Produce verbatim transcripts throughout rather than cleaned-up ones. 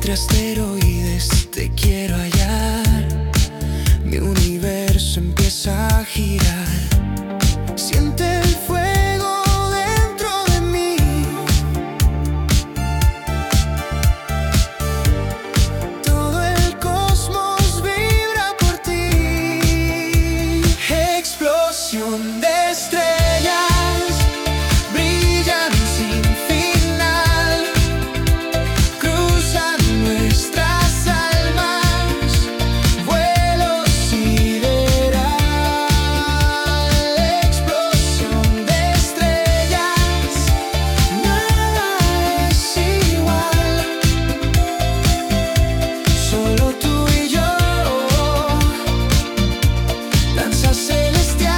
Entre asteroides te quiero hallar, mi universo empieza a girar. Siente el fuego dentro de mí, todo el cosmos vibra por ti. Explosión de estrellas, brillan sin final, cruzan nuestras almas, vuelo sideral. Explosión de estrellas, nada es igual, solo tú y yo, danza celestial.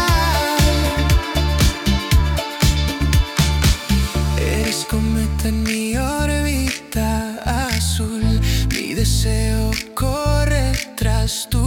Eres cometa en mi órbita azul, mi deseo corre tras tu